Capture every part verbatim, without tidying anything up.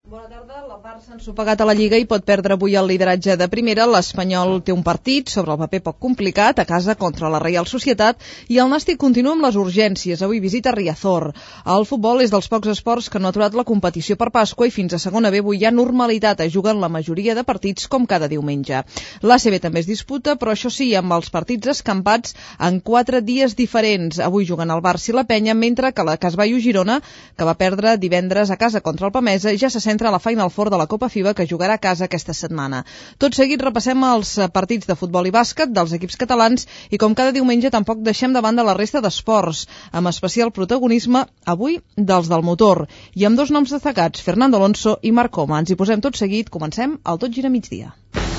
Bona tarda. La Barça ha ensopegat a la Lliga i pot perdre avui el lideratge de primera. L'Espanyol té un partit, sobre el paper poc complicat, a casa contra la Reial Societat, i el Nàstic continua amb les urgències. Avui visita Riazor. El futbol és dels pocs esports que no ha aturat la competició per Pasqua i fins a segona B avui hi ha normalitat. Es juguen la majoria de partits com cada diumenge. L'A C B també es disputa, però això sí, amb els partits escampats en quatre dies diferents. Avui juguen el Barça i la Penya, mentre que la Casbaio Girona, que va perdre divendres a casa contra el Pamesa, ja se centra a la Final Four de la Copa FIBA que jugarà a casa aquesta setmana. Tot seguit repassem els partits de futbol i bàsquet dels equips catalans i com cada diumenge tampoc deixem de banda la resta d'esports, amb especial protagonisme avui dels del motor. I amb dos noms destacats, Fernando Alonso i Marc Coma. Ens hi posem tot seguit, comencem al Tot Gira Migdia.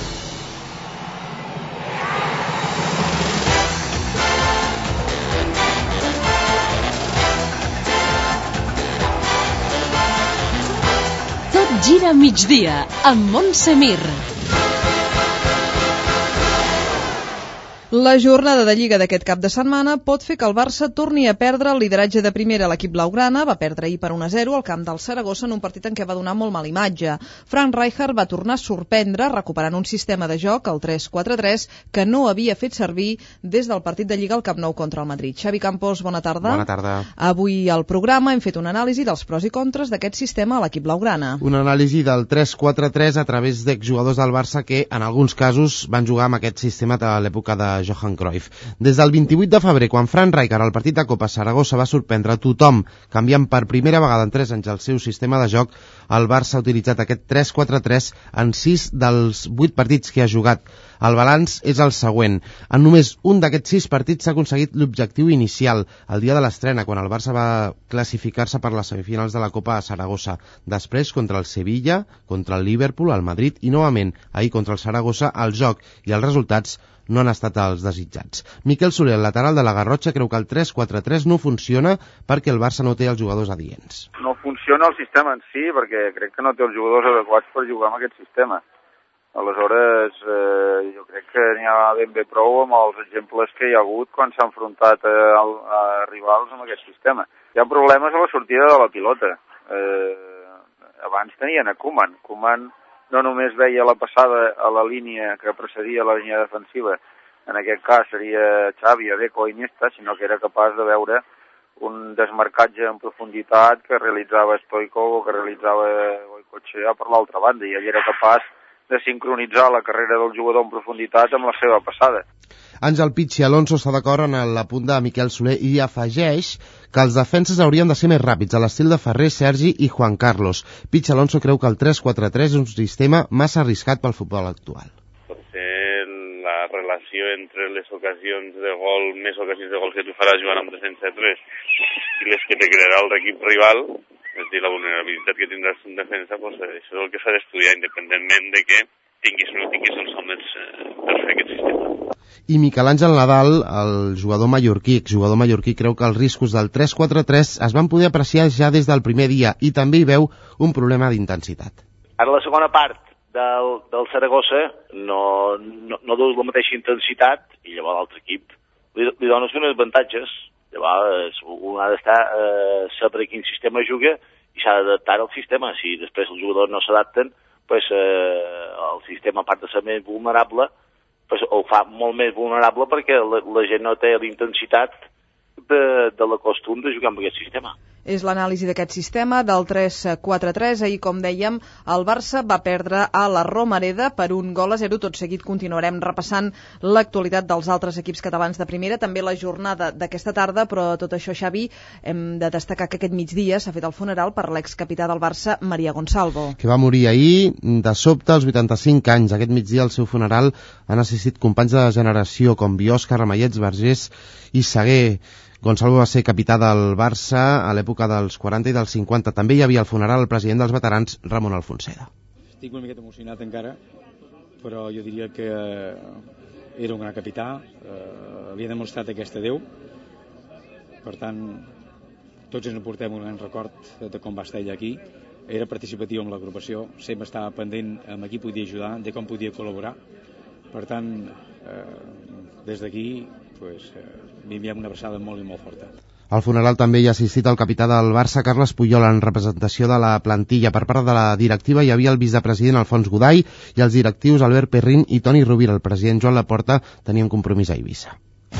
Gira migdia amb Montse Mir. La jornada de Lliga d'aquest cap de setmana pot fer que el Barça torni a perdre el lideratge de primera. L'equip blaugrana va perdre ahir per un a zero al camp del Saragossa en un partit en què va donar molt mala imatge. Frank Rijkaard va tornar a sorprendre recuperant un sistema de joc, el tres quatre tres, que no havia fet servir des del partit de Lliga al Camp Nou contra el Madrid. Xavi Campos, bona tarda. Bona tarda. Avui al programa hem fet una anàlisi dels pros i contres d'aquest sistema a l'equip blaugrana. Una anàlisi del tres quatre tres a través d'exjugadors del Barça que en alguns casos van jugar amb aquest sistema a l'època de Johan Cruyff. Des del vint-i-vuit de febrer, quan Frank Rijkaard al partit de Copa Saragossa va sorprendre tothom canviant per primera vegada en tres anys el seu sistema de joc, el Barça ha utilitzat aquest tres quatre tres en sis dels vuit partits que ha jugat. El balanç és el següent. En només un d'aquests sis partits s'ha aconseguit l'objectiu inicial, el dia de l'estrena, quan el Barça va classificar-se per les semifinals de la Copa a Saragossa. Després, contra el Sevilla, contra el Liverpool, el Madrid i, novament, ahir contra el Saragossa, el joc i els resultats no han estat els desitjats. Miquel Soler, el lateral de la Garrotxa, creu que el tres quatre tres no funciona perquè el Barça no té els jugadors adients. No funciona el sistema en si perquè crec que no té els jugadors adequats per jugar amb aquest sistema. Aleshores, eh, jo crec que n'hi ha ben bé prou amb els exemples que hi ha hagut quan s'ha enfrontat a, a rivals amb aquest sistema. Hi ha problemes a la sortida de la pilota. Eh, abans tenien a Koeman. Koeman no només veia la passada a la línia que precedia la línia defensiva, en aquest cas seria Xavi, Deco i Iniesta, sinó que era capaç de veure un desmarcatge en profunditat que realitzava Stoichkov o que realitzava Goicoechea per l'altra banda, i ell era capaç de sincronitzar la carrera del jugador en profunditat amb la seva passada. Àngel Pichi Alonso està d'acord en l'apunt de Miquel Soler i afegeix que els defenses haurien de ser més ràpids, a l'estil de Ferrer, Sergi i Juan Carlos. Pichi Alonso creu que el tres quatre tres és un sistema massa arriscat pel futbol actual. Potser la relació entre les ocasions de gol, més ocasions de gol que tu faràs jugant amb defensa tres i les que te crearà l'equip rival, és a dir, la vulnerabilitat que tindràs en defensa, doncs això és el que s'ha d'estudiar, independentment de que tinguis o no tinguis els homes per fer aquest sistema. I Miquel Àngel Nadal, el jugador mallorquí, exjugador mallorquí, creu que els riscos del tres quatre tres es van poder apreciar ja des del primer dia i també hi veu un problema d'intensitat. Ara la segona part del, del Saragossa no, no, no duu la mateixa intensitat i llavors l'altre equip li, li dona uns avantatges. Llavors un ha d'estar eh, saber quin sistema juga i s'ha d'adaptar al sistema. Si després els jugadors no s'adapten, pues, eh, el sistema, a part de ser més vulnerable, pues, ho fa molt més vulnerable perquè la, la gent no té la intensitat de, de la costum de jugar amb aquest sistema. És l'anàlisi d'aquest sistema del tres quatre tres. Ahir, com dèiem, el Barça va perdre a la Romareda per un gol a zero. Tot seguit continuarem repassant l'actualitat dels altres equips catalans de primera, també la jornada d'aquesta tarda, però tot això, Xavi, hem de destacar que aquest migdia s'ha fet el funeral per l'excapità del Barça, María Gonçalvo. Que va morir ahir, de sobte, als vuitanta-cinc anys. Aquest migdia al seu funeral han assistit companys de generació com Biosca, Ramallets, Vergés i Seguer. Gonçalvo va ser capità del Barça a l'època dels quaranta i dels cinquanta. També hi havia al funeral el president dels veterans, Ramon Alfonseda. Estic una miqueta emocionat encara, però jo diria que era un gran capità, eh, havia demostrat aquesta Déu. Per tant, tots ens portem un gran record de com va estar ell aquí. Era participatiu amb l'agrupació, sempre estava pendent amb qui podia ajudar, de com podia col·laborar. Per tant, eh, des d'aquí, pues, eh, li enviem una abraçada molt i molt forta. Al funeral també hi ha assistit el capità del Barça, Carles Puyol, en representació de la plantilla. Per part de la directiva hi havia el vicepresident Alfons Godall i els directius Albert Perrin i Toni Rovira. El president Joan Laporta tenia un compromís a Eivissa.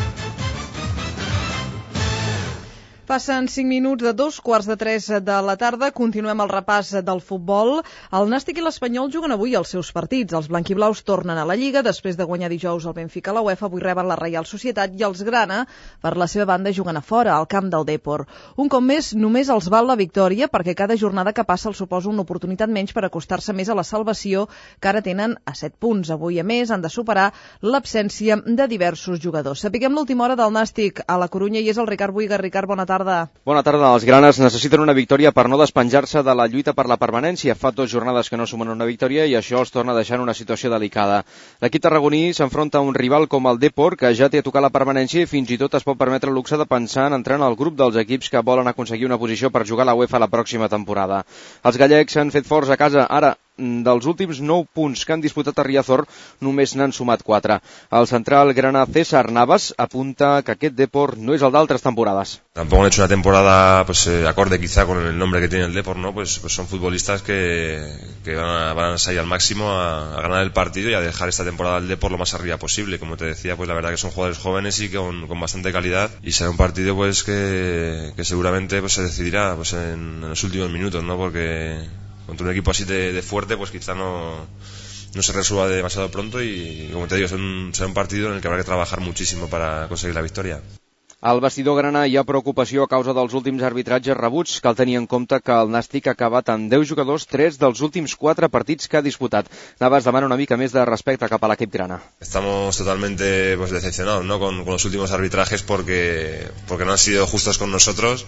Passen cinc minuts de dos quarts de tres de la tarda. Continuem el repàs del futbol. El Nàstic i l'Espanyol juguen avui els seus partits. Els blanquiblaus tornen a la Lliga després de guanyar dijous el Benfica a la UEFA. Avui reben la Reial Societat i els Grana, per la seva banda, juguen a fora, al camp del Depor. Un cop més, només els val la victòria, perquè cada jornada que passa els suposa una oportunitat menys per acostar-se més a la salvació, que ara tenen a set punts. Avui, a més, han de superar l'absència de diversos jugadors. Sapiguem l'última hora del Nàstic. A la Corunya hi és el Ricard Buiga. Ricard, bona tarda. Bona tarda. Els granes necessiten una victòria per no despenjar-se de la lluita per la permanència. Fa dues jornades que no sumen una victòria i això els torna a deixar en una situació delicada. L'equip tarragoní s'enfronta a un rival com el Depor, que ja té a tocar la permanència i fins i tot es pot permetre el luxe de pensar en entrar en el grup dels equips que volen aconseguir una posició per jugar a la UEFA la pròxima temporada. Els gallecs s'han fet forts a casa. Ara, dels últims nou punts que han disputat a Riazor, només n'han sumat quatre. El central grana César Navas apunta que aquest Depor no és el d'altres temporades. Tampoco han hecho una temporada pues eh, acorde quizá con el nombre que tiene el Depor, ¿no? Pues, pues son futbolistas que, que van, a, van a salir al máximo a, a ganar el partido y a dejar esta temporada al Depor lo más arriba posible. Como te decía, pues la verdad que son jugadores jóvenes y con, con bastante calidad, y será un partido pues que, que seguramente pues se decidirá pues en, en los últimos minutos, ¿no? Porque contra un equipo así de, de fuerte, pues quizá no, no se resuelva demasiado pronto y, como te digo, será un, será un partido en el que habrá que trabajar muchísimo para conseguir la victoria. Al vestidor grana hi ha preocupació a causa dels últims arbitratges rebuts. Cal tenir en compte que el Nàstic ha acabat amb deu jugadors, tres dels últims quatre partits que ha disputat. Navas demana una mica més de respecte cap a l'equip grana. Estamos totalmente pues, decepcionados, ¿no? con, con los últimos arbitrajes porque, porque no han sido justos con nosotros,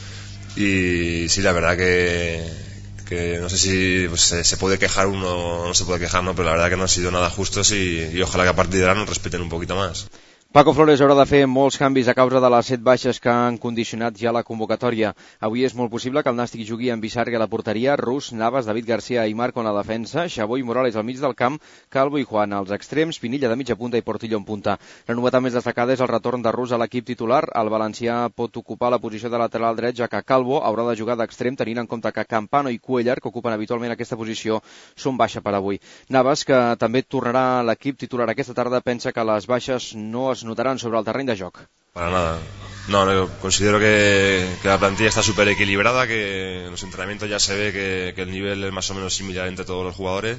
y sí, la verdad que que no sé si pues, se, se puede quejar uno o no se puede quejar, ¿no? Pero la verdad que no han sido nada justos y, y ojalá que a partir de ahora nos respeten un poquito más. Paco Flores haurà de fer molts canvis a causa de les set baixes que han condicionat ja la convocatòria. Avui és molt possible que el Nàstic jugui amb Bisarri a la porteria, Rus, Navas, David García i Marco en la defensa, Xabó i Morales al mig del camp, Calvo i Juan als extrems, Pinilla de mitja punta i Portillo en punta. La novetat més destacada és el retorn de Rus a l'equip titular. El valencià pot ocupar la posició de lateral dret, ja que Calvo haurà de jugar d'extrem, tenint en compte que Campano i Cuellar, que ocupen habitualment aquesta posició, són baixa per avui. Navas, que també tornarà a l'equip titular aquesta tarda, pensa que les baixes no es notaran sobre el terreny de joc. Para nada. No, no considero que, que la plantilla está súper equilibrada, que en los entrenamientos ya se ve que, que el nivel es más o menos similar entre todos los jugadores.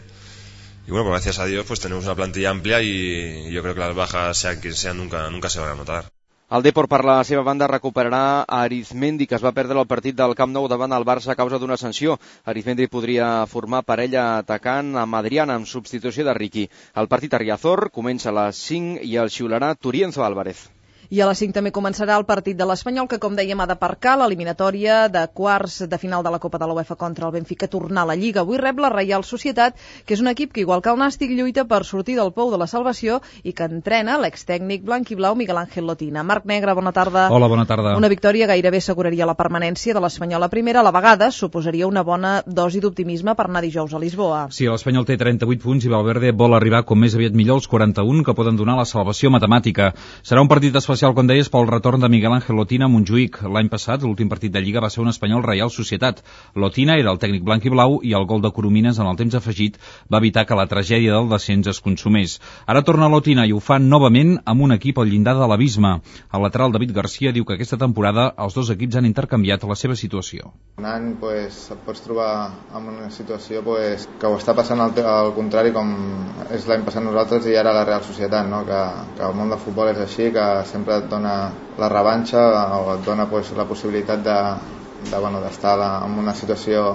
Y bueno, pues gracias a Dios pues tenemos una plantilla amplia y, y yo creo que las bajas, sean quien sean, nunca, nunca se van a notar. El Depor, per la seva banda, recuperarà a Arizmendi, que es va perdre el partit del Camp Nou davant el Barça a causa d'una sanció. Arizmendi podria formar parella atacant amb Adriana en substitució de Riqui. El partit a Riazor comença a les cinc i el xiularà Turienzo Álvarez. I a les cinc també començarà el partit de l'Espanyol, que, com dèiem, ha d'aparcar l'eliminatòria de quarts de final de la Copa de la UEFA contra el Benfica, tornar a la Lliga. Avui rep la Reial Societat, que és un equip que, igual que el Nàstic, lluita per sortir del pou de la salvació i que entrena l'extècnic blanquiblau Miguel Ángel Lotina. Marc Negre, bona tarda. Hola, bona tarda. Una victòria gairebé asseguraria la permanència de l'Espanyol a primera. A la vegada suposaria una bona dosi d'optimisme per anar dijous a Lisboa. Sí, l'Espanyol té trenta-vuit punts i Valverde vol arribar com més aviat millor als quaranta-un, que poden donar la salvació matemàtica. Serà un partit especial, com deies, pel retorn de Miguel Ángel Lotina a Montjuïc. L'any passat, l'últim partit de Lliga va ser un Espanyol Reial Societat. Lotina era el tècnic blanc i blau i el gol de Coromines en el temps afegit va evitar que la tragèdia del descens es consumés. Ara torna Lotina i ho fa novament amb un equip al llindar de l'abisme. El lateral David García diu que aquesta temporada els dos equips han intercanviat la seva situació. Un any pues, et pots trobar en una situació pues, que ho està passant al, al contrari, com és l'any passat nosaltres i ara la Real Societat, no? que, que el món del futbol és així, que sempre et dona la revanxa o et dona pues, la possibilitat de, de, bueno, d'estar en una situació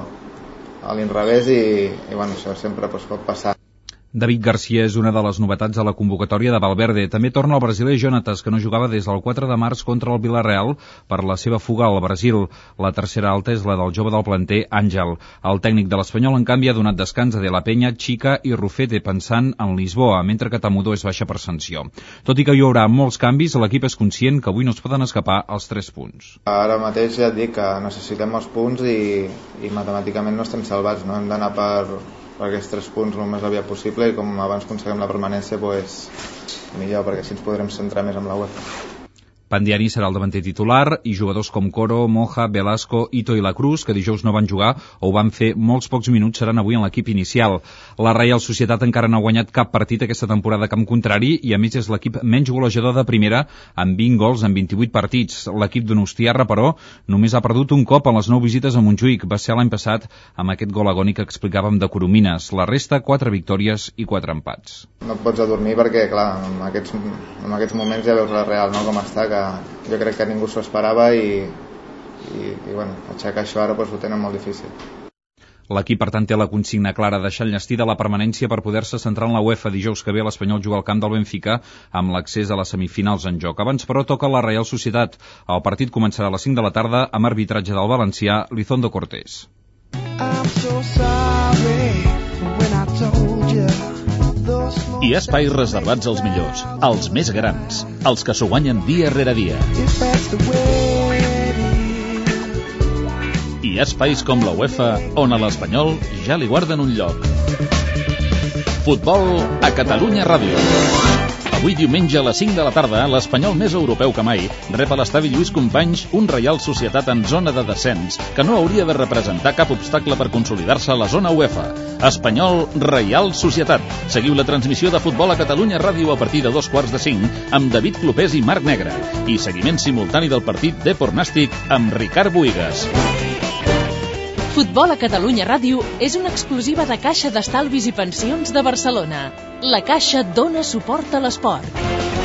a l'inrevés i, i bueno, això sempre pues, pot passar. David García és una de les novetats a la convocatòria de Valverde. També torna el brasiler Jonatas, que no jugava des del quatre de març contra el Villarreal per la seva fuga al Brasil. La tercera alta és la del jove del planter, Àngel. El tècnic de l'Espanyol, en canvi, ha donat descans a De La Peña, Chica i Rufete, pensant en Lisboa, mentre que Tamudó és baixa per sanció. Tot i que hi haurà molts canvis, l'equip és conscient que avui no es poden escapar els tres punts. Ara mateix ja et dic que necessitem els punts i, i matemàticament no estem salvats, no? Hem d'anar per... per aquests tres punts el més aviat possible i com abans aconseguim la permanència pues, millor, perquè així ens podrem centrar més en la UEFA. Pandiani serà el davanter titular i jugadors com Coro, Moja, Velasco, Ito i La Cruz, que dijous no van jugar o ho van fer molts pocs minuts, seran avui en l'equip inicial. La Reial Societat encara no ha guanyat cap partit aquesta temporada a camp contrari i a més és l'equip menys golejador de primera amb vint gols en vint-i-vuit partits. L'equip donostiarra, però, només ha perdut un cop en les nou visites a Montjuïc. Va ser l'any passat amb aquest gol agònic que explicàvem de Coromines. La resta, quatre victòries i quatre empats. No et pots adormir perquè, clar, en aquests, en aquests moments ja veus la Real, no?, com està, que jo crec que ningú s'ho esperava i, i, i bueno, aixecar això ara doncs, ho tenen molt difícil. L'equip, per tant, té la consigna clara de deixar enllestida la permanència per poder-se centrar en la UEFA. Dijous que ve l'Espanyol juga al camp del Benfica amb l'accés a les semifinals en joc. Abans, però, toca la Reial Societat. El partit començarà a les cinc de la tarda amb arbitratge del valencià Lizondo Cortés. Hi ha espais reservats als millors, als més grans, als que s'ho guanyen dia rere dia. Hi ha espais com la UEFA, on a l'Espanyol ja li guarden un lloc. Futbol a Catalunya Ràdio. Avui diumenge a les cinc de la tarda, l'Espanyol més europeu que mai rep a l'estadi Lluís Companys un Reial Societat en zona de descens que no hauria de representar cap obstacle per consolidar-se a la zona UEFA. Espanyol Reial Societat. Seguiu la transmissió de Futbol a Catalunya Ràdio a partir de dos quarts de cinc amb David Clopés i Marc Negre i seguiment simultani del partit Depor Nàstic amb Ricard Boigas. Futbol a Catalunya Ràdio és una exclusiva de Caixa d'Estalvis i Pensions de Barcelona. La Caixa dona suport a l'esport.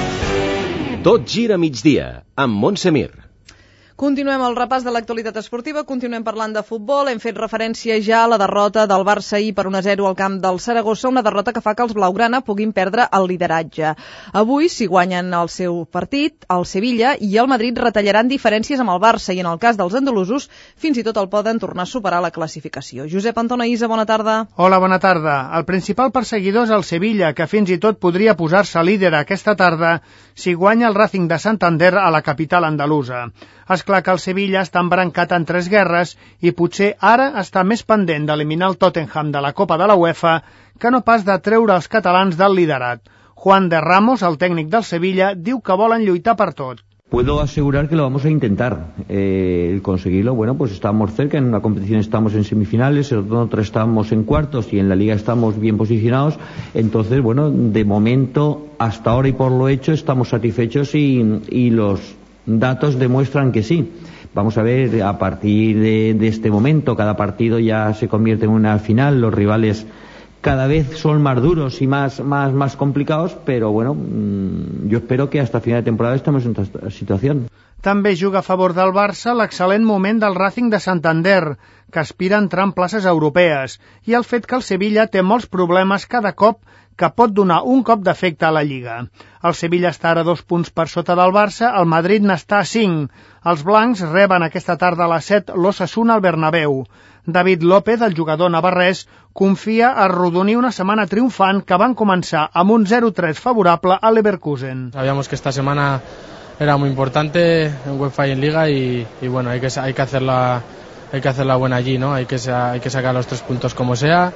Tot gira a migdia, amb Montse Mir. Continuem el repàs de l'actualitat esportiva, continuem parlant de futbol, hem fet referència ja a la derrota del Barça ahir per un a zero al camp del Saragossa, una derrota que fa que els blaugrana puguin perdre el lideratge. Avui, si guanyen el seu partit, el Sevilla i el Madrid retallaran diferències amb el Barça i en el cas dels andalusos fins i tot el poden tornar a superar la classificació. Josep Antona Isa, bona tarda. Hola, bona tarda. El principal perseguidor és el Sevilla, que fins i tot podria posar-se líder aquesta tarda si guanya el Racing de Santander a la capital andalusa. És clar que el Sevilla està embrancat en tres guerres i potser ara està més pendent d'eliminar el Tottenham de la Copa de la UEFA que no pas de treure els catalans del liderat. Juan de Ramos, el tècnic del Sevilla, diu que volen lluitar per tot. Puedo asegurar que lo vamos a intentar. Eh, conseguirlo, bueno, pues estamos cerca, en una competición estamos en semifinales, en otra estamos en cuartos y en la liga estamos bien posicionados. Entonces, bueno, de momento, hasta ahora y por lo hecho, estamos satisfechos y, y los datos demuestran que sí. Vamos a ver, a partir de, de este momento, cada partido ya se convierte en una final, los rivales cada vez son más duros y más, más, más complicados, pero bueno, mmm, yo espero que hasta final de temporada estemos en esta situación. També juga a favor del Barça l'excel·lent moment del Racing de Santander, que aspira a entrar en places europees, i el fet que el Sevilla té molts problemes cada cop que pot donar un cop d'efecte a la Lliga. El Sevilla està ara dos punts per sota del Barça, el Madrid n'està a cinc. Els blancs reben aquesta tarda a les set l'Osasuna al Bernabéu. David López, el jugador navarrès, confia a arrodonir una setmana triomfant que van començar amb un zero tres favorable a Leverkusen. Sabíamos que esta semana era muy importante en UEFA y en Liga y, y bueno, hay que, hay que hacerla hay que hacerla buena allí, ¿no? Hay que, hay que sacar los tres puntos como sea,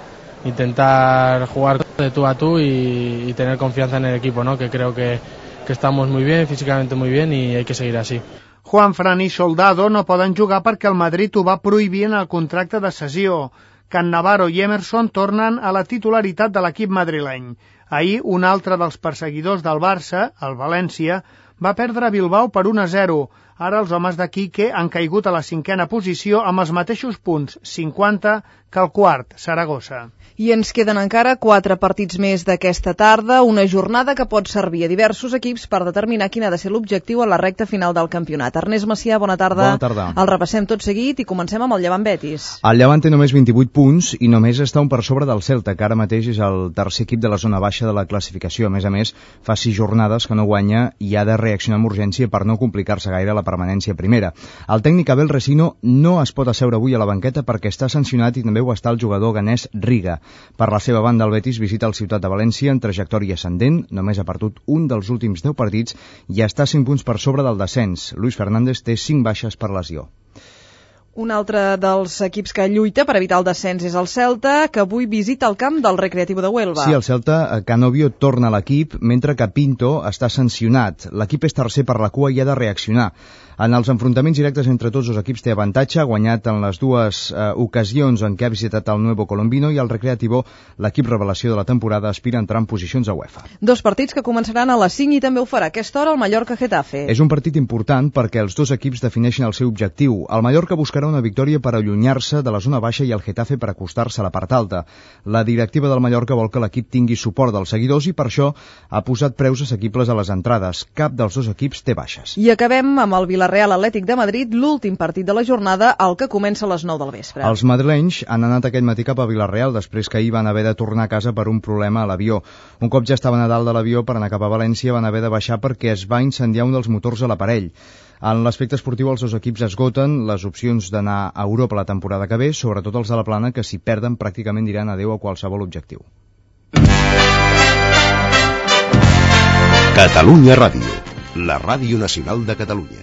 intentar jugar de tú a tú y, y tener confianza en el equipo, ¿no? Que creo que, que estamos muy bien, físicamente muy bien y hay que seguir así. Juanfran i Soldado no poden jugar perquè el Madrid ho va prohibir en el contracte de cessió. Cannavaro i Emerson tornen a la titularitat de l'equip madrileny. Ahir, un altre dels perseguidors del Barça, el València, va perdre a Bilbao per un a zero. Ara els homes de Quique han caigut a la cinquena posició amb els mateixos punts, cinquanta, que el quart, Saragossa. I ens queden encara quatre partits més d'aquesta tarda, una jornada que pot servir a diversos equips per determinar quin ha de ser l'objectiu a la recta final del campionat. Ernest Macià, bona tarda. Bona tarda. El repassem tot seguit i comencem amb el Llevant Betis. El Llevant té només vint-i-vuit punts i només està un per sobre del Celta, que ara mateix és el tercer equip de la zona baixa de la classificació. A més a més, fa sis jornades que no guanya i ha de reaccionar amb urgència per no complicar-se gaire la permanència primera. El tècnic Abel Resino no es pot asseure avui a la banqueta perquè està sancionat i també ho està el jugador ganès Riga. Per la seva banda, el Betis visita el Ciutat de València en trajectòria ascendent, només ha perdut un dels últims deu partits i està cinc punts per sobre del descens. Luis Fernández té cinc baixes per lesió. Un altre dels equips que lluita per evitar el descens és el Celta, que avui visita el camp del Recreativo de Huelva. Sí, el Celta, Canovio torna a l'equip, mentre que Pinto està sancionat. L'equip és tercer per la cua i ha de reaccionar. En els enfrontaments directes entre tots els equips té avantatge, ha guanyat en les dues eh, ocasions en què ha visitat el Nuevo Colombino, i el Recreativo, l'equip revelació de la temporada, aspira a entrar en posicions a UEFA. Dos partits que començaran a les cinc i també ho farà a aquesta hora el Mallorca-Getafe. És un partit important perquè els dos equips defineixen el seu objectiu. El Mallorca buscarà una victòria per allunyar-se de la zona baixa i el Getafe per acostar-se a la part alta. La directiva del Mallorca vol que l'equip tingui suport dels seguidors i per això ha posat preus assequibles a les entrades. Cap dels dos equips té baixes. I acabem amb el Villarreal Atlètic de Madrid, l'últim partit de la jornada, el que comença a les nou del vespre. Els madrilenys han anat aquest matí cap a Villarreal després que ahir van haver de tornar a casa per un problema a l'avió. Un cop ja estaven a dalt de l'avió per anar cap a València van haver de baixar perquè es va incendiar un dels motors a l'aparell. En l'aspecte esportiu, els dos equips esgoten les opcions d'anar a Europa la temporada que ve, sobretot els de la Plana, que si perden pràcticament diran adeu a qualsevol objectiu. Catalunya Ràdio, la ràdio nacional de Catalunya.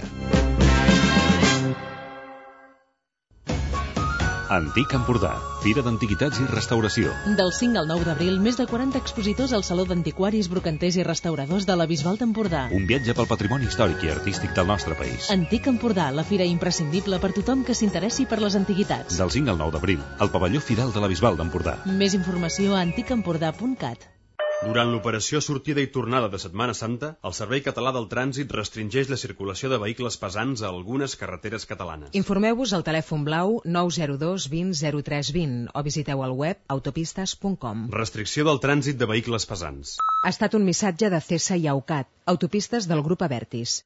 Antic Empordà, Fira d'Antiguitats i Restauració. Del cinc al nou d'abril, més de quaranta expositors al Saló d'Antiquaris, Brocanters i Restauradors de la Bisbal d'Empordà. Un viatge pel patrimoni històric i artístic del nostre país. Antic Empordà, la fira imprescindible per tothom que s'interessi per les antiguitats. Del cinc al nou d'abril, al pavelló Firal de la Bisbal d'Empordà. Més informació a antic empordà punt cat. Durant l'operació sortida i tornada de Setmana Santa, el Servei Català del Trànsit restringeix la circulació de vehicles pesants a algunes carreteres catalanes. Informeu-vos al telèfon blau nou zero dos vint zero tres vint o visiteu el web autopistes punt com. Restricció del trànsit de vehicles pesants. Ha estat un missatge de C E S A i AUCAT, autopistes del grup Avertis.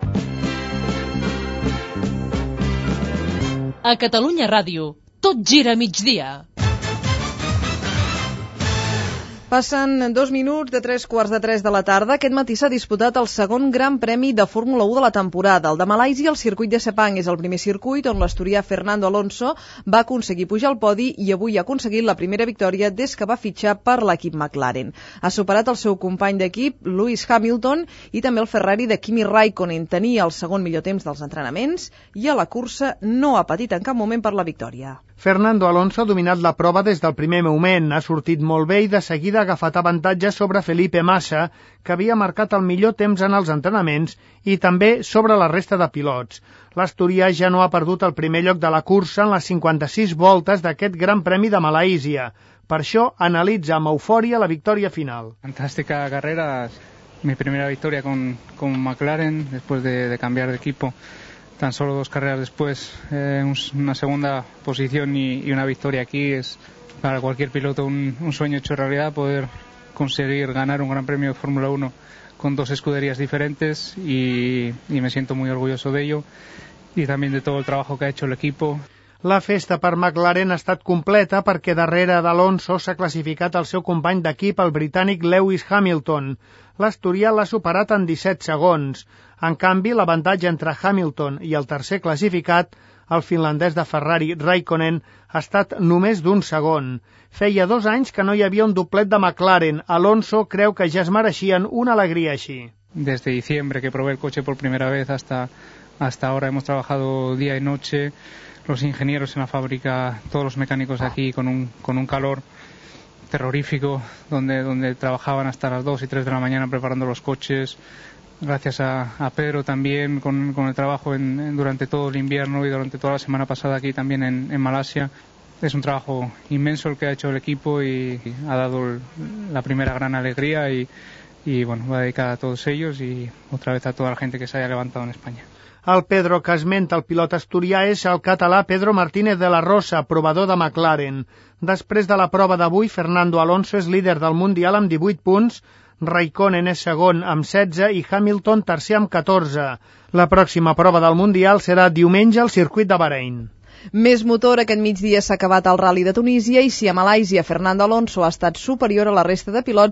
A Catalunya Ràdio, tot gira a migdia. Passen dos minuts de tres quarts de tres de la tarda. Aquest matí s'ha disputat el segon Gran Premi de Fórmula u de la temporada. El de Malàisia, el circuit de Sepang, és el primer circuit on l'asturià Fernando Alonso va aconseguir pujar al podi i avui ha aconseguit la primera victòria des que va fitxar per l'equip McLaren. Ha superat el seu company d'equip, Lewis Hamilton, i també el Ferrari de Kimi Raikkonen. Tenia el segon millor temps dels entrenaments i a la cursa no ha patit en cap moment per la victòria. Fernando Alonso ha dominat la prova des del primer moment, ha sortit molt bé i de seguida ha agafat avantatge sobre Felipe Massa, que havia marcat el millor temps en els entrenaments, i també sobre la resta de pilots. L'asturià ja no ha perdut el primer lloc de la cursa en les cinquanta-sis voltes d'aquest Gran Premi de Malàisia. Per això analitza amb eufòria la victòria final. Fantástica carrera, mi primera victoria con, con McLaren después de, de cambiar de equipo. Tan solo dos carreras después, eh, una segunda posición y, y una victoria aquí es para cualquier piloto un, un sueño hecho realidad, poder conseguir ganar un Gran Premio de Fórmula uno con dos escuderías diferentes y, y me siento muy orgulloso de ello y también de todo el trabajo que ha hecho el equipo. La festa per McLaren ha estat completa perquè darrere d'Alonso s'ha classificat el seu company d'equip, el britànic Lewis Hamilton. L'asturià l'ha superat en disset segons. En canvi, l'avantatge entre Hamilton i el tercer classificat, el finlandès de Ferrari, Raikkonen, ha estat només d'un segon. Feia dos anys que no hi havia un doblet de McLaren. Alonso creu que ja es mereixien una alegria així. Desde diciembre que probé el coche por primera vez hasta, hasta ahora hemos trabajado día y noche. Los ingenieros en la fábrica, todos los mecánicos aquí con un, con un calor terrorífico, donde, donde trabajaban hasta las dos y tres de la mañana preparando los coches. Gracias a, a Pedro también con, con el trabajo en, en, durante todo el invierno y durante toda la semana pasada aquí también en, en Malasia. Es un trabajo inmenso el que ha hecho el equipo y, y ha dado el, la primera gran alegría y, y bueno, va dedicada a todos ellos y otra vez a toda la gente que se haya levantado en España. El Pedro que esmenta el pilot asturià és el català Pedro Martínez de la Rosa, provador de McLaren. Després de la prova d'avui, Fernando Alonso és líder del Mundial amb divuit punts, Raikkonen és segon amb setze i Hamilton tercer amb catorze. La pròxima prova del Mundial serà diumenge al circuit de Bahrein. Més motor, aquest migdia s'ha acabat el Rally de Tunísia i si a Malàisia Fernando Alonso ha estat superior a la resta de pilots,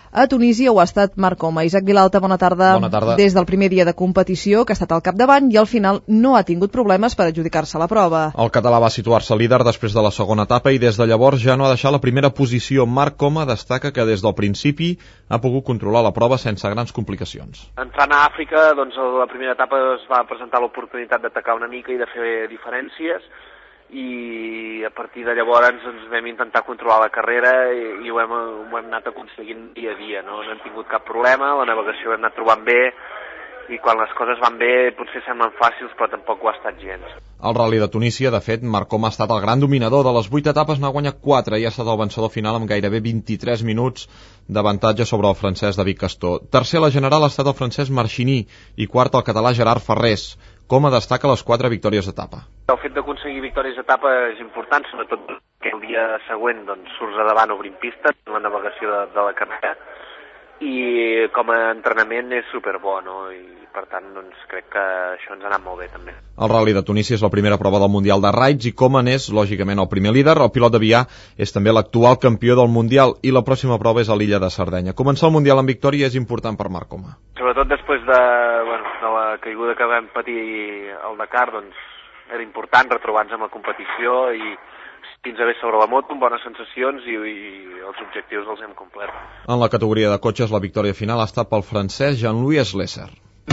A Tunísia ho ha estat Marc Coma. Isaac Vilalta, bona tarda. Bona tarda. Des del primer dia de competició, que ha estat al capdavant i al final no ha tingut problemes per adjudicar-se la prova. El català va situar-se líder després de la segona etapa i des de llavors ja no ha deixat la primera posició. Marc Coma destaca que des del principi ha pogut controlar la prova sense grans complicacions. Entrant a Àfrica, doncs la primera etapa es va presentar l'oportunitat d'atacar una mica i de fer diferències, i a partir de llavors ens vam intentar controlar la carrera i, i ho, hem, ho hem anat aconseguint dia a dia, no? No hem tingut cap problema, la navegació l'hem anat trobant bé i quan les coses van bé potser semblen fàcils però tampoc ho ha estat gens. Al Rally de Tunísia, de fet, Marc Coma ha estat el gran dominador. De les vuit etapes n'ha guanyat quatre i ha estat el vencedor final amb gairebé vint-i-tres minuts d'avantatge sobre el francès David Castor. Tercer a la general ha estat el francès Marchini i quart el català Gerard Ferrés. Coma destaca les quatre victòries d'etapa. El fet d'aconseguir victòries d'etapa és important, sobretot que el dia següent doncs, surts a davant obrint pista en la navegació de, de la carrera, i com a entrenament és superbo, no? I per tant doncs, crec que això ens ha anat molt bé també. El Rally de Tunísia és la primera prova del Mundial de Raids i Coma n'és, lògicament, el primer líder. El pilot d'avià és també l'actual campió del Mundial i la pròxima prova és a l'illa de Sardenya. Començar el Mundial en victòria és important per Marc Coma. Sobretot després de, bueno, de la caiguda que vam patir al Dakar, doncs era important retrobar-nos amb la competició i fins a bé sobre la moto, amb bones sensacions i, i els objectius els hem complert. En la categoria de cotxes, la victòria final ha estat pel francès Jean-Louis Slesser.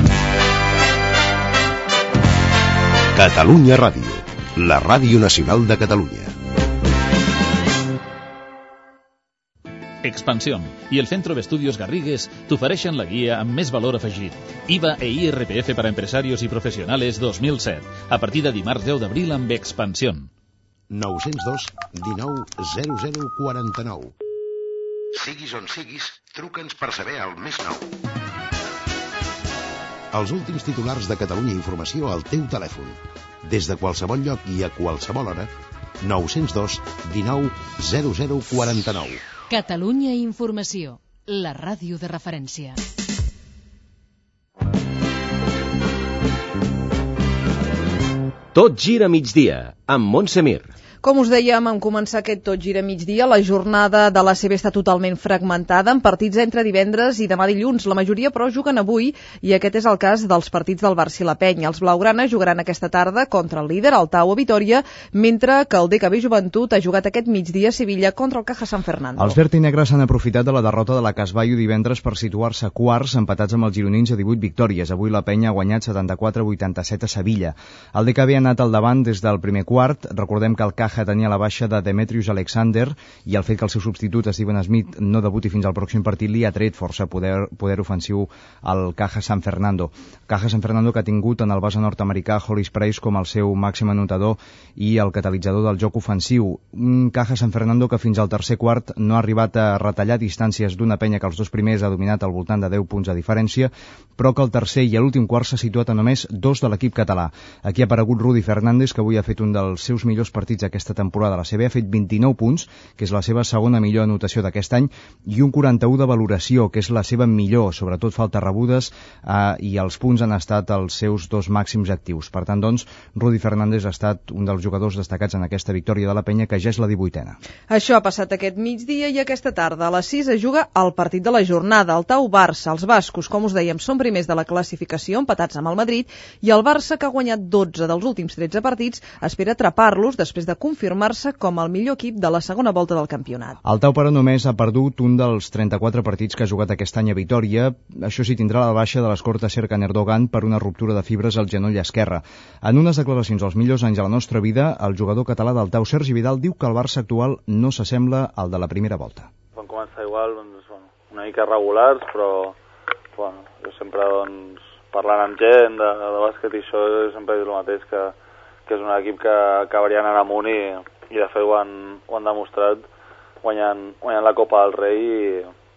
Catalunya Ràdio, la ràdio nacional de Catalunya. Expansión y el Centro de Estudios Garrigues t'ofereixen la guia amb més valor afegit. I V A e I R P F para empresarios y profesionales dos mil set. A partir de dimarts deu d'abril amb Expansión. nou zero dos dinou zero zero quaranta-nou. Siguis on siguis, truca'ns per saber el més nou. Els últims titulars de Catalunya Informació al teu telèfon. Des de qualsevol lloc i a qualsevol hora, nou zero dos dinou zero zero quaranta-nou. Catalunya Informació, la ràdio de referència. Tot gira migdia, amb Montse Mir. Com us dèiem, en començar aquest Tot gira migdia, la jornada de l'A C B està totalment fragmentada en partits entre divendres i demà dilluns. La majoria, però, juguen avui i aquest és el cas dels partits del Barça i la Penya. Els blaugrana jugaran aquesta tarda contra el líder, el Tau a Vitoria, mentre que el D K B Joventut ha jugat aquest migdia a Sevilla contra el Caja San Fernando. Els verd i negres s'han aprofitat de la derrota de la Casballo divendres per situar-se quarts, empatats amb els gironins a divuit victòries. Avui la Penya ha guanyat setanta-quatre a vuitanta-set a Sevilla. El D K B ha anat al davant des del primer quart. Recordem que el Caja tenia la baixa de Demetrius Alexander i el fet que el seu substitut, Steven Smith, no debuti fins al pròxim partit li ha tret força poder, poder ofensiu al Caja San Fernando. Caja San Fernando que ha tingut en el base nord-americà Hollis Price com el seu màxim anotador i el catalitzador del joc ofensiu. Un Caja San Fernando que fins al tercer quart no ha arribat a retallar distàncies d'una Penya que els dos primers ha dominat al voltant de deu punts de diferència, però que el tercer i l'últim quart s'ha situat a només dos de l'equip català. Aquí ha aparegut Rudy Fernández, que avui ha fet un dels seus millors partits aquesta temporada de la C B, ha fet vint-i-nou punts, que és la seva segona millor anotació d'aquest any, i un quaranta-u de valoració, que és la seva millor, sobretot faltes rebudes, eh, i els punts han estat els seus dos màxims actius. Per tant, doncs, Rudy Fernández ha estat un dels jugadors destacats en aquesta victòria de la Penya, que ja és la divuitena. Això ha passat aquest migdia i aquesta tarda a les sis es juga el partit de la jornada, el Tau Barça. Els bascos, com us dèiem, són primers de la classificació, empatats amb el Madrid, i el Barça, que ha guanyat dotze dels últims tretze partits, espera atrapar-los després de confirmar com el millor equip de la segona volta del campionat. El Tau, però, només ha perdut un dels trenta-quatre partits que ha jugat aquest any a Vitòria. Això sí, tindrà la baixa de l'escorta Serkan Erdogan per una ruptura de fibres al genoll esquerre. En unes declaracions als millors anys de la nostra vida, el jugador català del Tau, Sergi Vidal, diu que el Barça actual no s'assembla al de la primera volta. Van començar igual, doncs, bueno, una mica regulars, però bueno, jo sempre doncs, parlant amb gent de, de bàsquet i això sempre dic el mateix, que, que és un equip que acabaria anant amunt i i de fet ho han, ho han demostrat guanyant, guanyant la Copa del Rei i,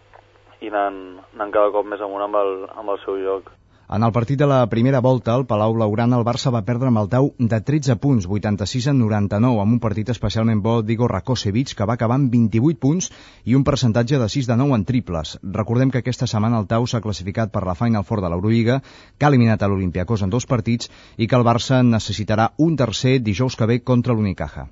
i anant, anant cada cop més amunt amb el, amb el seu joc. En el partit de la primera volta, al Palau Blaugrana, el Barça va perdre amb el Tau de tretze punts, vuitanta-sis a noranta-nou, amb un partit especialment bo d'Igor Rakosevic, que va acabar amb vint-i-vuit punts i un percentatge de sis de nou en triples. Recordem que aquesta setmana el Tau s'ha classificat per la Final Four de l'Eurolliga, que ha eliminat a l'Olympiacos en dos partits i que el Barça necessitarà un tercer dijous que ve contra l'Unicaja.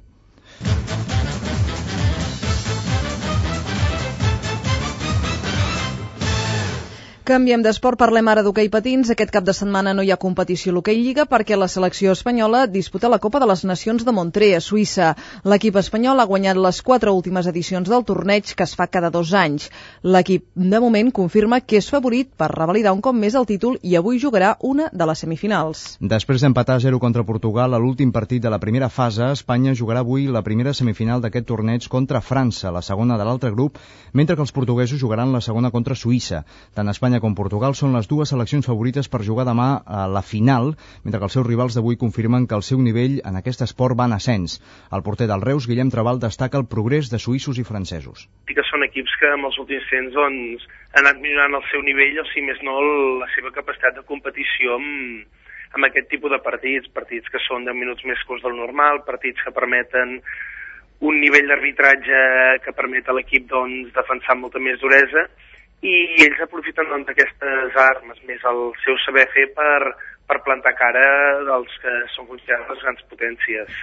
Canviem d'esport, parlem ara d'hoquei patins. Aquest cap de setmana no hi ha competició a l'hoquei lliga perquè la selecció espanyola disputa la Copa de les Nacions de Montreux, a Suïssa. L'equip espanyol ha guanyat les quatre últimes edicions del torneig, que es fa cada dos anys. L'equip, de moment, confirma que és favorit per revalidar un cop més el títol i avui jugarà una de les semifinals. Després d'empatar a zero contra Portugal a l'últim partit de la primera fase, Espanya jugarà avui la primera semifinal d'aquest torneig contra França, la segona de l'altre grup, mentre que els portuguesos jugaran la segona contra Suïssa. Tant Espanya com Portugal són les dues seleccions favorites per jugar demà a la final, mentre que els seus rivals d'avui confirmen que el seu nivell en aquest esport va en ascens. El porter del Reus, Guillem Trabal, destaca el progrés de suïssos i francesos. Sí que són equips que en els últims temps doncs, han anat millorant el seu nivell, o si més no la seva capacitat de competició amb, amb aquest tipus de partits, partits que són deu minuts més curts del normal, partits que permeten un nivell d'arbitratge que permet a l'equip doncs, defensar amb molta més duresa, i ells aprofiten doncs, aquestes armes, més el seu saber fer per, per plantar cara dels que són considerats les grans potències.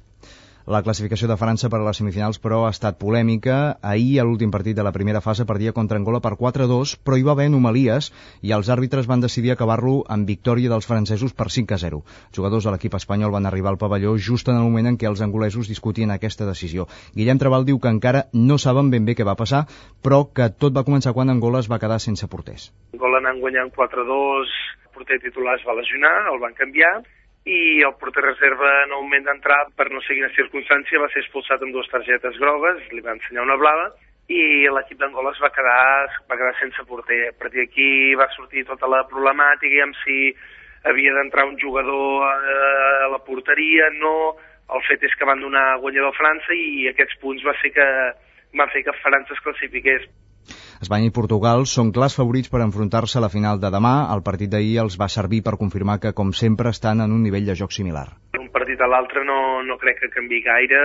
La classificació de França per a les semifinals, però, ha estat polèmica. Ahir, a l'últim partit de la primera fase, perdia contra Angola per quatre a dos, però hi va haver anomalies i els àrbitres van decidir acabar-lo amb victòria dels francesos per cinc a zero. Jugadors de l'equip espanyol van arribar al pavelló just en el moment en què els angolesos discutien aquesta decisió. Guillem Trabal diu que encara no saben ben bé què va passar, però que tot va començar quan Angola es va quedar sense porters. Angola anant guanyant quatre a dos, el porter titular es va lesionar, el van canviar, i el porter reserva en el moment d'entrar, per no sé quina circumstància, va ser expulsat amb dues targetes grogues, li va ensenyar una blava, i l'equip d'Angola es va quedar, va quedar sense porter. A partir d'aquí va sortir tota la problemàtica, amb si havia d'entrar un jugador a la porteria, no. El fet és que van donar guanyador a França i aquests punts va fer que, van fer que França es classifiqués. Espanya i Portugal són clars favorits per enfrontar-se a la final de demà. El partit d'ahir els va servir per confirmar que, com sempre, estan en un nivell de joc similar. Un partit a l'altre no, no crec que canviï gaire.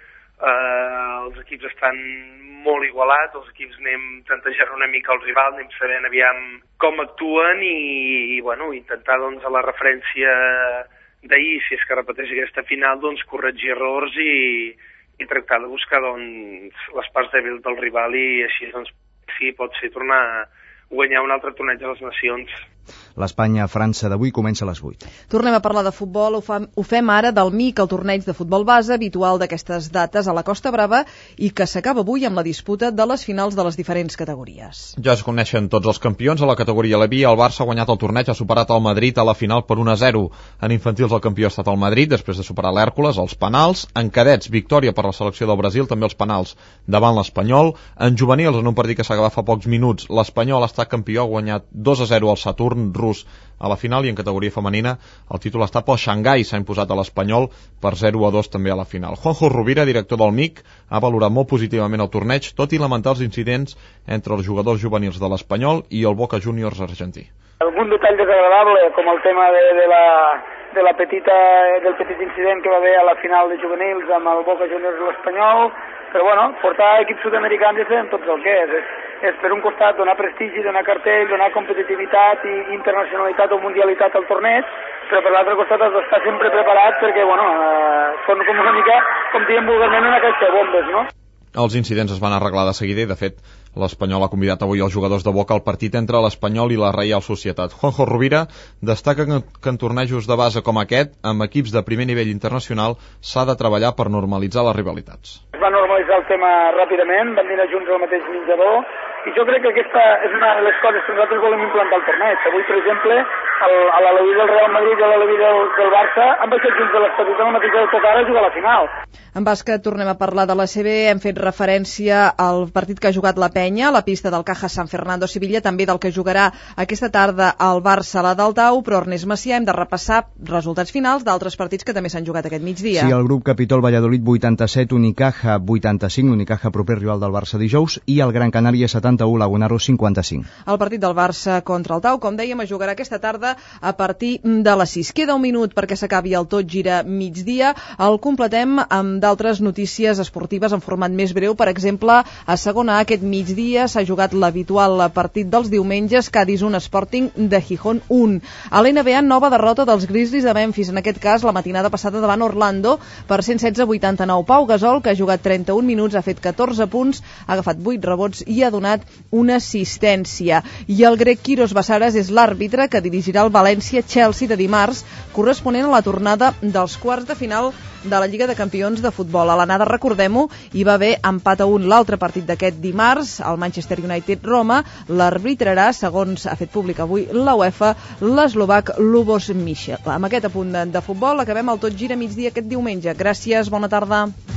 Uh, els equips estan molt igualats, els equips anem tantejant una mica el rival, anem sabent aviam com actuen i, i bueno, intentar doncs, a la referència d'ahir, si és que repeteix aquesta final, doncs, corregir errors i, i tractar de buscar doncs, les parts dèbils del rival i així doncs, sí, pot ser tornar a guanyar un altre torneig de les Nacions. L'Espanya-França d'avui comença a les vuit. Tornem a parlar de futbol, ho, fa, ho fem ara del M I C, el torneig de futbol base habitual d'aquestes dates a la Costa Brava i que s'acaba avui amb la disputa de les finals de les diferents categories. Ja es coneixen tots els campions. A la categoria L B, el Barça ha guanyat el torneig, ha superat el Madrid a la final per un a zero. En infantils el campió ha estat el Madrid, després de superar l'Hèrcules, els penals. En cadets, victòria per la selecció del Brasil, també els penals davant l'Espanyol. En juvenils, en un partit que s'ha acabat fa pocs minuts, l'Espanyol ha estat campió, ha guanyat dos a zero al Saturn rus a la final, i en categoria femenina el títol està pel Xangai, s'ha imposat a l'Espanyol per zero a dos també a la final. Juanjo Rovira, director del M I C, ha valorat molt positivament el torneig, tot i lamentar els incidents entre els jugadors juvenils de l'Espanyol i el Boca Juniors argentí. Algun detall desagradable, com el tema de, de la, de la petita, del petit incident que va haver a la final de juvenils amb el Boca Juniors i l'Espanyol, però bueno, portar equips sud-americans ja sabem tots el que és. és. És per un costat donar prestigi, donar cartell, donar competitivitat i internacionalitat o mundialitat al torneig, però per l'altre costat has d'estar sempre preparat perquè, bueno, eh, són com una mica, com diem vulgarment, una caixa de bombes, no? Els incidents es van arreglar de seguida i, de fet, l'Espanyol ha convidat avui els jugadors de Boca al partit entre l'Espanyol i la Reial Societat. Juanjo Rovira destaca que en tornejos de base com aquest, amb equips de primer nivell internacional, s'ha de treballar per normalitzar les rivalitats. Es va normalitzar el tema ràpidament, van dinar junts al mateix menjador, i jo crec que aquesta és una de les coses que nosaltres volem implantar al torneig. Avui, per exemple, el, a l'Aleví del Real Madrid i a l'Aleví del, del Barça han baixat junts de l'Estatut en la mateixa autocar a jugar a la final. En bàsquet tornem a parlar de la C B, hem fet referència al partit que ha jugat la Penya, a la pista del Caja San Fernando Sevilla, també del que jugarà aquesta tarda al Barça a la Daltau, però Ernest Macià, hem de repassar resultats finals d'altres partits que també s'han jugat aquest migdia. Sí, el grup Capitol Valladolid vuitanta-set, Unicaja vuitanta-cinc, Unicaja proper rival del Barça dijous, i el Gran Canària setanta-u, Lagunaro cinquanta-cinc. El partit del Barça contra el Tau, com dèiem, es jugarà aquesta tarda serà a partir de les sis. Queda un minut perquè s'acabi el Tot Gira Migdia. El completem amb d'altres notícies esportives en format més breu. Per exemple, a segona A aquest migdia s'ha jugat l'habitual partit dels diumenges, Cádiz un, Sporting de Gijón un. A l'N B A, nova derrota dels Grizzlies de Memphis, en aquest cas la matinada passada davant Orlando per cent setze a vuitanta-nou. Pau Gasol, que ha jugat trenta-un minuts, ha fet catorze punts, ha agafat vuit rebots i ha donat una assistència. I el grec Quiros Bassaras és l'àrbitre que dirigirà el València-Chelsea de dimarts, corresponent a la tornada dels quarts de final de la Lliga de Campions de futbol. A l'anada, recordem-ho, hi va haver empat a un l'altre partit d'aquest dimarts, el Manchester United-Roma. L'arbitrarà, segons ha fet públic avui la UEFA, l'eslovac Lubos Michel. Amb aquest apunt de futbol acabem el Tot Gira Migdia aquest diumenge. Gràcies, bona tarda.